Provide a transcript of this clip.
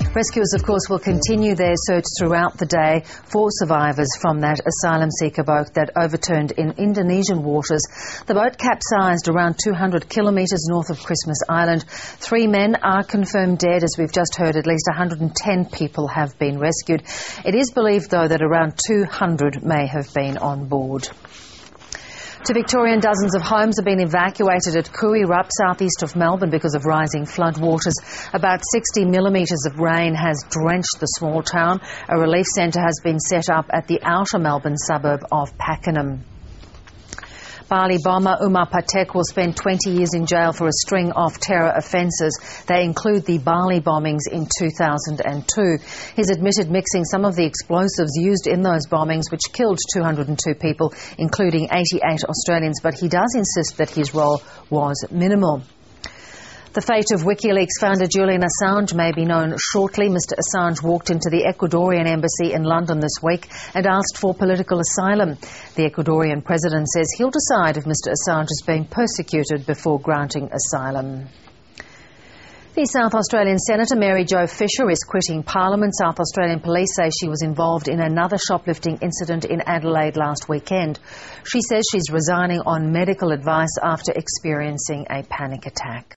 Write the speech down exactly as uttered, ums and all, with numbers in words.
Rescuers, of course, will continue their search throughout the day for survivors from that asylum seeker boat that overturned in Indonesian waters. The boat capsized around two hundred kilometres north of Christmas Island. Three men are confirmed dead. As we've just heard, at least one hundred ten people have been rescued. It is believed, though, that around two hundred may have been on board. To Victorian, dozens of homes have been evacuated at Kooyurup, southeast of Melbourne, because of rising floodwaters. About sixty millimetres of rain has drenched the small town. A relief centre has been set up at the outer Melbourne suburb of Pakenham. Bali bomber Umar Patek will spend twenty years in jail for a string of terror offences. They include the Bali bombings in two thousand two. He's admitted mixing some of the explosives used in those bombings, which killed two hundred two people, including eighty-eight Australians, but he does insist that his role was minimal. The fate of WikiLeaks founder Julian Assange may be known shortly. Mister Assange walked into the Ecuadorian embassy in London this week and asked for political asylum. The Ecuadorian president says he'll decide if Mister Assange is being persecuted before granting asylum. The South Australian Senator Mary Jo Fisher is quitting Parliament. South Australian police say she was involved in another shoplifting incident in Adelaide last weekend. She says she's resigning on medical advice after experiencing a panic attack.